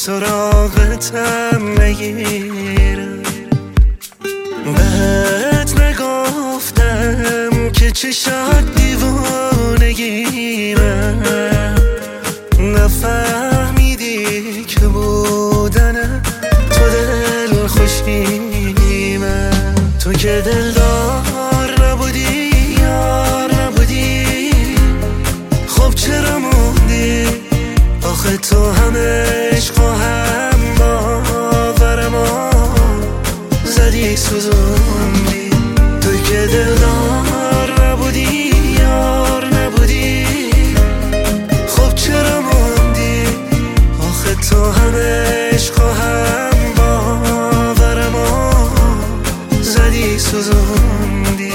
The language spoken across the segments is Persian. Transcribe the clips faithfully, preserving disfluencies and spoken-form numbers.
سراغتم نگیرم. بهت نگفتم که چشات دیوانگیمه، نفهمیدی که بودن تو دل خوشیمه. تو که دلدار نبودی، یار نبودی، خب چرا موندی؟ آخه تو هم عشق و هم باورمو زدی سوزوندی. تو که دلدار نبودی، یار نبودی، خب چرا موندی؟ آخه تو هم عشق و هم باورمو زدی سوزوندی.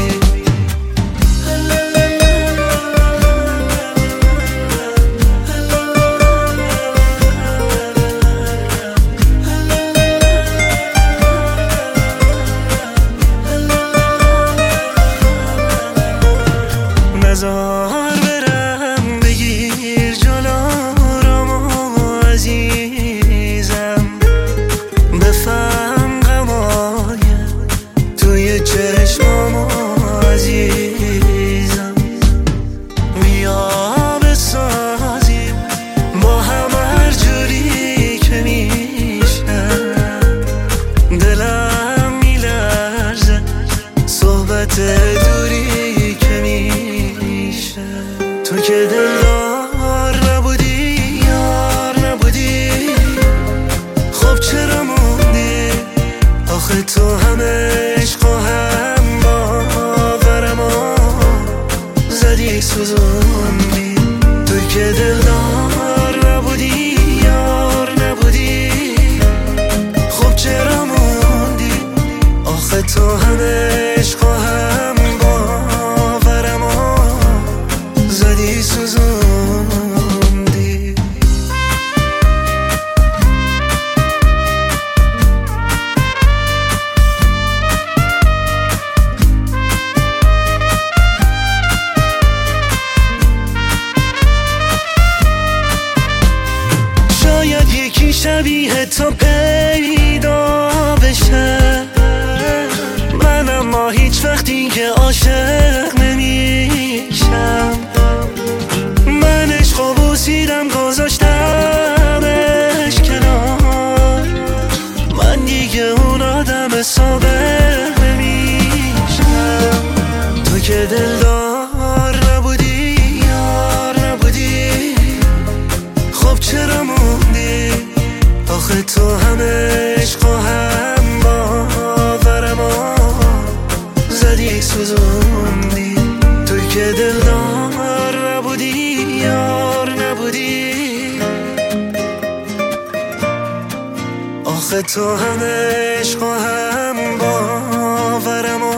نزار برم بگیر جلومو عزیزم، بفهم غمای توی چشمامو عزیزم. بیا بسازیم با هم هر جوری که میشه، دلم میلرزه صحبت دوری که میشه. تو که دلدار نبودی، یار نبودی، خب چرا موندی؟ آخه تو هم عشق و هم باورمو زدی سوزوندی. تو که دلدار نبودی، یار نبودی، خب چرا موندی؟ آخه تو هم عشق و هم باورمو زدی سوزوندی. شاید یکی شبیه تو پیدا بشه، من اما هیچ وقتی که عاشق نمیشم. من عشق و بوسیدم گذاشتمش کنار، من دیگه اون آدم سابق نمیشم. تو که دلدار نبودی، یار نبودی، خب چرا موندی؟ آخه تو هم عشق و هم باورمو زدی سوزوندی. تو که دلدار نبودی، یار نبودی، آخه تو هم عشق و هم باورمو